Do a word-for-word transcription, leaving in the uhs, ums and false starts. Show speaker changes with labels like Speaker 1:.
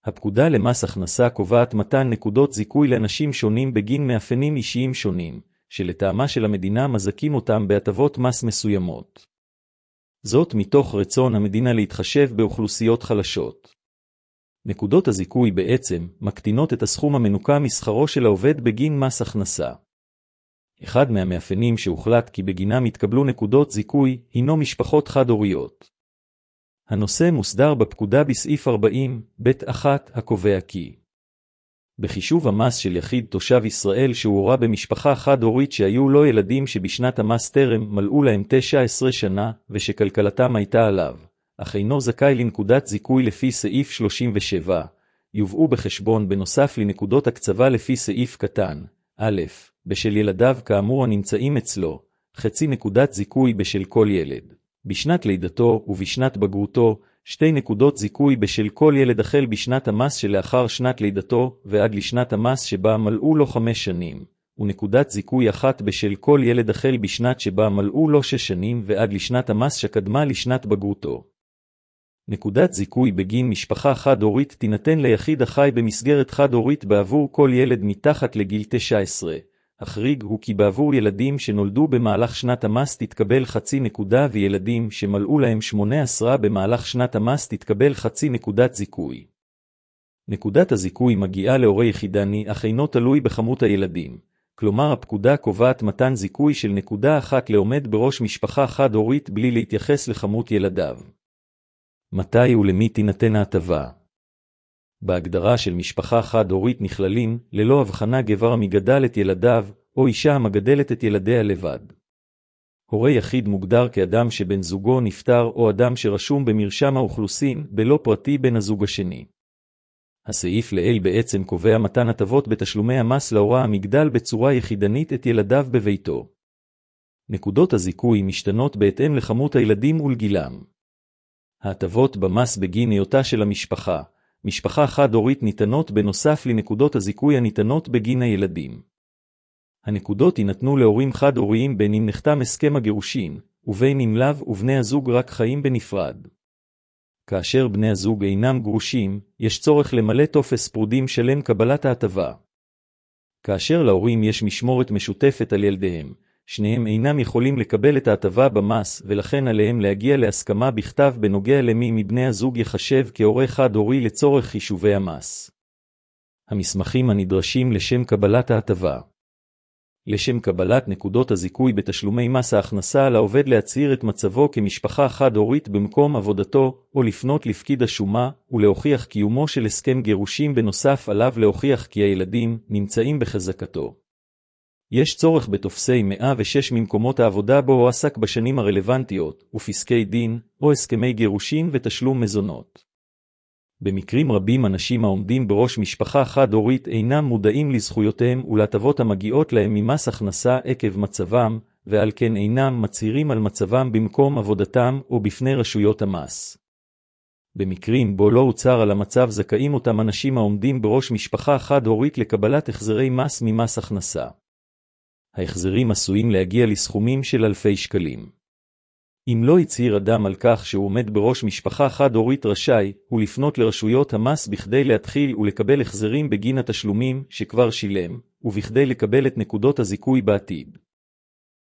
Speaker 1: הפקודה למס הכנסה קובעת מתן נקודות זיכוי לאנשים שונים בגין מאפיינים אישיים שונים, שלטעמה של המדינה מזכים אותם בהטבות מס מסוימות. זאת מתוך רצון המדינה להתחשב באוכלוסיות חלשות. נקודות הזיכוי בעצם מקטינות את הסכום המנוכה משכרו של העובד בגין מס הכנסה. אחד מהמאפיינים שהוחלט כי בגינם יתקבלו נקודות זיכוי הינו משפחות חד-הוריות. הנושא מוסדר בפקודה בסעיף ארבעים ב' אחת הקובע כי בחישוב המס של יחיד תושב ישראל שהורה במשפחה חד-הורית שהיו לו ילדים שבשנת המס טרם מלאו להם תשע עשרה שנה ושכלכלתם הייתה עליו, אך אינו זכאי לנקודת זיכוי לפי סעיף שלושים ושבע, יובאו בחשבון בנוסף לנקודות הקצבה לפי סעיף קטן א', בשל ילדיו כאמור הנמצאים אצלו, חצי נקודת זיכוי בשל כל ילד. בשנת לידתו ובשנת בגרותו, שתי נקודות זיכוי בשל כל ילד החל בשנת המס שלאחר שנת לידתו ועד לשנת המס שבה מלאו לו חמש שנים, ונקודת זיכוי אחת בשל כל ילד החל בשנת שבה מלאו לו שש שנים ועד לשנת המס שקדמה לשנת בגרותו. נקודת זיכוי בגין משפחה חד-הורית תינתן ליחיד החי במסגרת חד-הורית בעבור כל ילד מתחת לגיל תשע עשרה. החריג הוא כי בעבור ילדים שנולדו במהלך שנת המס תתקבל חצי נקודה וילדים שמלאו להם שמונה עשרה במהלך שנת המס תתקבל חצי נקודת זיכוי. נקודת הזיכוי מגיעה להורי יחידני אך אינו תלוי בכמות הילדים, כלומר הפקודה קובעת מתן זיכוי של נקודה אחת לעומד בראש משפחה חד-הורית בלי להתייחס לכמות ילדיו. מתי ולמי תינתן ההטבה? בהגדרה של משפחה חד-הורית נכללים, ללא הבחנה גבר המגדל את ילדיו, או אישה המגדלת את ילדיה לבד. הורה יחיד מוגדר כאדם שבן זוגו נפטר או אדם שרשום במרשם האוכלוסין, בלא פרטי בן הזוג השני. הסעיף לעיל בעצם קובע מתן הטבות בתשלומי המס להורה המגדל בצורה יחידנית את ילדיו בביתו. נקודות הזיכוי משתנות בהתאם לכמות הילדים ולגילם. ההטבות במס בגין היותה של המשפחה, משפחה חד-הורית ניתנות בנוסף לנקודות הזיכוי הניתנות בגין הילדים. הנקודות יינתנו להורים חד-הוריים בין אם נחתם הסכם הגירושין, ובין אם לאו ובני הזוג רק חיים בנפרד. כאשר בני הזוג אינם גרושים, יש צורך למלא טופס פרודים שלם קבלת ההטבה. כאשר להורים יש משמורת משותפת על ילדיהם, שניהם אינם יכולים לקבל את ההטבה במס ולכן עליהם להגיע להסכמה בכתב בנוגע למי מבני הזוג יחשב כהורה חד-הורי לצורך חישובי המס. המסמכים הנדרשים לשם קבלת ההטבה. לשם קבלת נקודות הזיכוי בתשלומי מס ההכנסה על העובד להצהיר את מצבו כמשפחה חד-הורית במקום עבודתו או לפנות לפקיד השומה ולהוכיח קיומו של הסכם גירושים בנוסף עליו להוכיח כי הילדים נמצאים בחזקתו. יש צורך בתופסי מאה ושש ממקומות העבודה בו הועסק בשנים הרלוונטיות, ופסקי דין, או הסכמי גירושין ותשלום מזונות. במקרים רבים אנשים העומדים בראש משפחה חד-הורית אינם מודעים לזכויותיהם ולהטבות המגיעות להם ממס הכנסה עקב מצבם, ועל כן אינם מצהירים על מצבם במקום עבודתם או בפני רשויות המס. במקרים בו לא הוצהר על המצב זכאים אותם אנשים העומדים בראש משפחה חד-הורית לקבלת החזרי מס ממס הכנסה. ההחזרים עשויים להגיע לסכומים של אלפי שקלים. אם לא הצהיר אדם על כך שהוא עומד בראש משפחה חד-הורית רשאי, הוא לפנות לרשויות המס בכדי להתחיל ולקבל החזרים בגין התשלומים שכבר שילם, ובכדי לקבל את נקודות הזיכוי בעתיד.